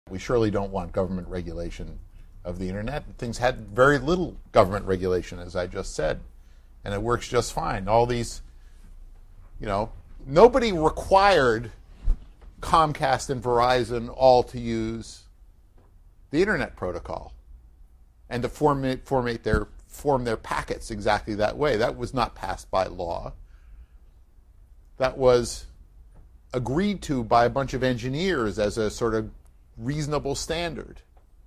We surely don't want government regulation of the internet. Things had very little government regulation, as I just said, and it works just fine. All these, nobody required Comcast and Verizon all to use the internet protocol and to form their packets exactly that way. That was not passed by law. That was agreed to by a bunch of engineers as a sort of reasonable standard.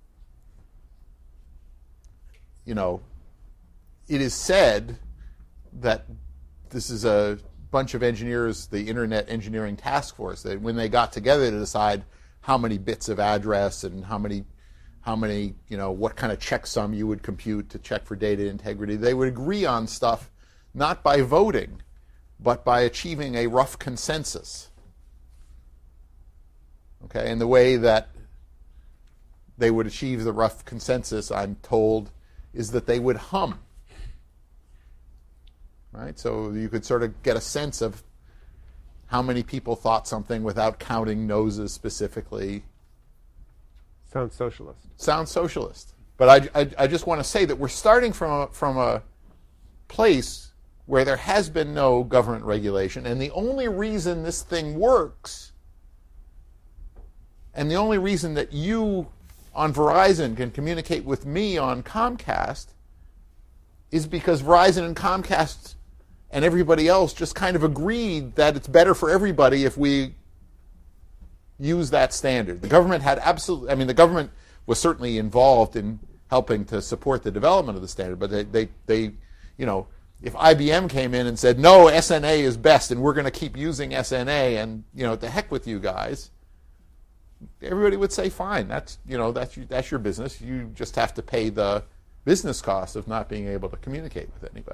It is said that this is a bunch of engineers, the Internet Engineering Task Force, that when they got together to decide how many bits of address and how many, what kind of checksum you would compute to check for data integrity, they would agree on stuff not by voting, but by achieving a rough consensus. Okay, and the way that they would achieve the rough consensus, I'm told, is that they would hum. Right? So you could sort of get a sense of how many people thought something without counting noses specifically. Sounds socialist. Sounds socialist. But I just want to say that we're starting from a place where there has been no government regulation, and the only reason this thing works, and the only reason that you on Verizon can communicate with me on Comcast, is because Verizon and Comcast and everybody else just kind of agreed that it's better for everybody if we use that standard. The government had the government was certainly involved in helping to support the development of the standard, but they if IBM came in and said, no, SNA is best and we're going to keep using SNA and, to heck with you guys, everybody would say, fine, that's your business. You just have to pay the business cost of not being able to communicate with anybody.